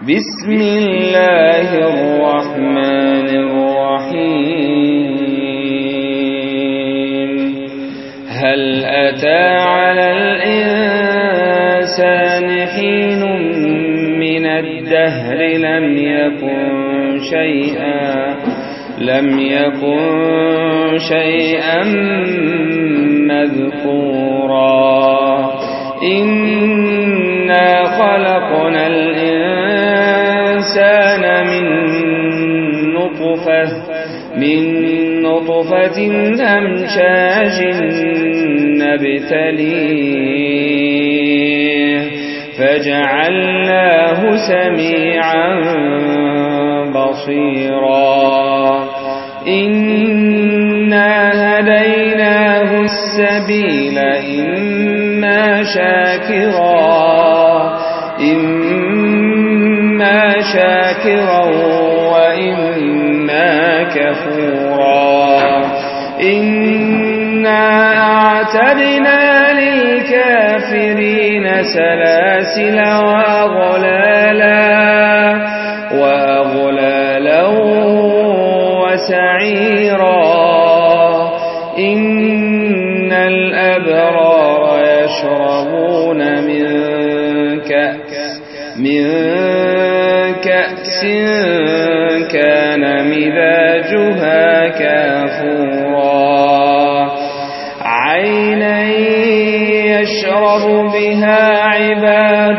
بسم الله الرحمن الرحيم هل أتى على الإنسان حين من الدهر لم يكن شيئا مذكورا إنا خلقنا الإنسان من نطفة أمشاج نبتليه فجعلناه سميعا بصيرا إنا هديناه السبيل إما شاكرا وإما كفورا إنا أعتدنا للكافرين سلاسل وأغلالا وسعيرا إن الأبرار يشربون من كأس كان مزاجها كافورا عينا يشرب بها عباد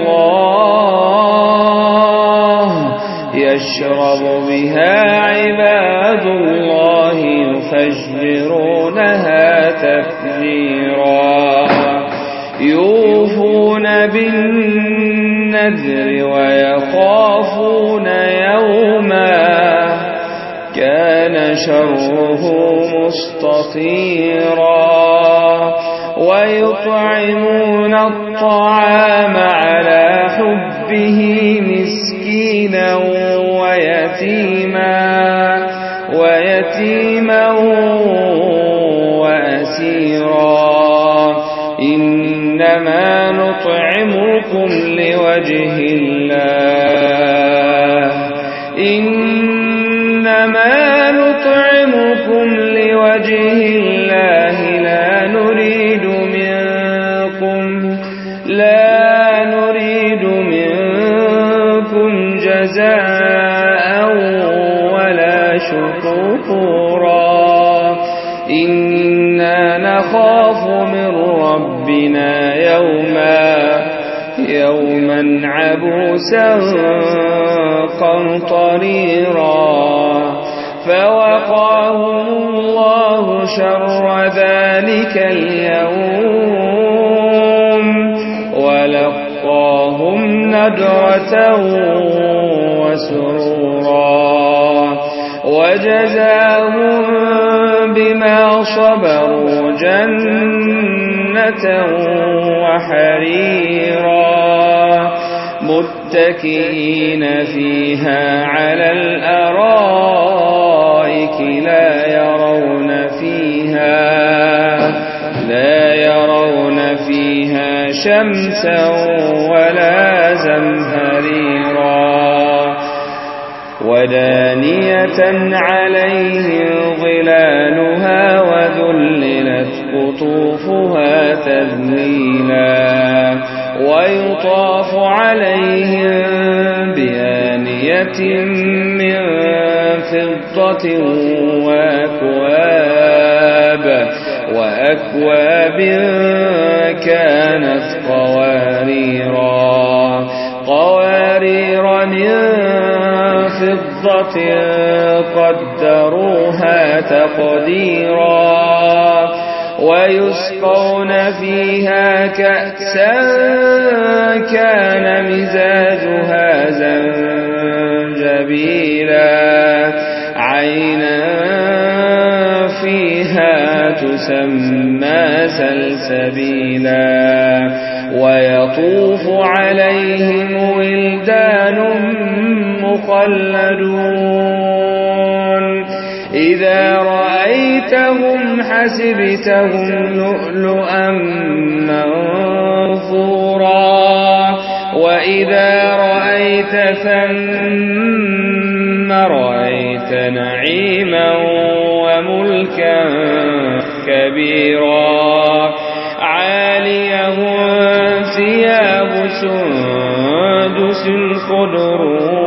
الله يفجرونها تفجيرا يوفون بالنذر ويخافون يوما كان شره مستطيرا ويطعمون الطعام على حبه مسكينا ويتيما وأسيرا إنما نطعمكم لوجه الله لا نريد منكم جزاء ولا شكورا إنا نخاف من ربنا يوما عبوسا قمطريرا فوقاهم الله شر ذلك اليوم ولقاهم نضرة وسرورا وجزاهم بما صبروا جنة وحريرا متكئين فيها على الأرائك لا يرون فيها شمسا ولا زمهريرا ودانية عليهم ظلالها وذللت قطوفها تذليلا ويطاف عليهم بآنية من فضة وأكواب كانت قوارير من فضة قدروها تقديرا ويسقون فيها كأسا كان مزاجها زنجبيلا عينا فيها تسمى سلسبيلا ويطوف عليهم ولدان مخلدون إذا رأيتهم حسبتهم لؤلؤا منثورا وإذا رأيت ثم رأيت نعيما وملكا كبيرا عاليهم ثياب سندس خضر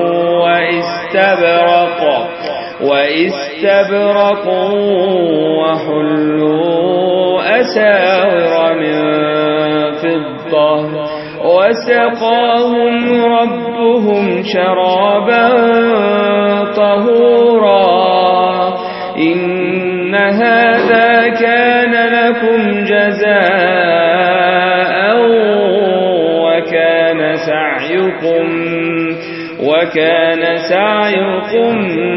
واستبرق وحلوا أساور من فضة وسقاهم ربهم شرابا طهورا إن هذا كان لكم جزاء وكان سعيكم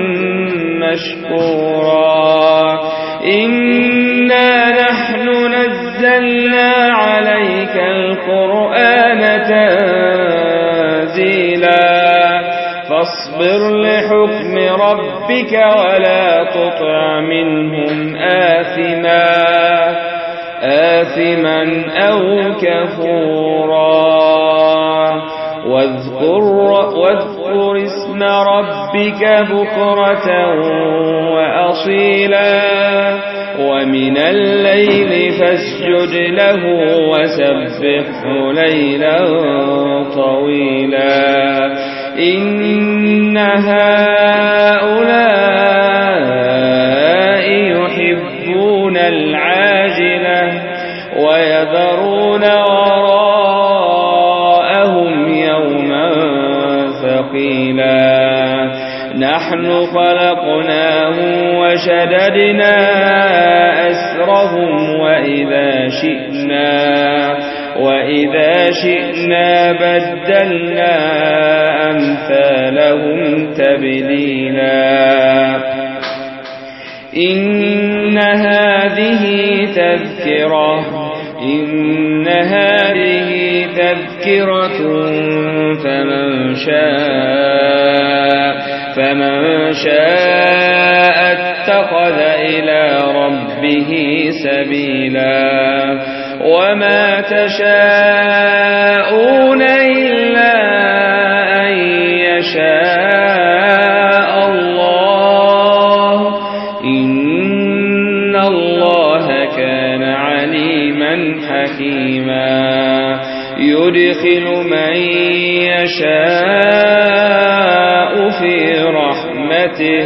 مشكورا إنا نحن نزلنا عليك القرآن تنزيلا فاصبر لحكم ربك ولا تطع منهم آثما أو كفورا واذكر اسم ربك بكرة وأصيلا ومن الليل فاسجد له وسبحه ليلا طويلا إن هؤلاء يحبون العاجلة ويذرون وراءهم يوما ثقيلا نحن خلقناهم وشددنا أسرهم وإذا شئنا بدلنا أمثالهم تبديلا إن هذه تذكرة فمن شاء اتخذ إلى ربه سبيلا وما تشاءون إلا أن يشاء الله إن الله كان عليما حكيما يدخل من يشاء في رحمته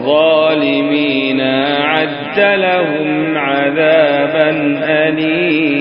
والظالمين أعد لهم عذابا أليما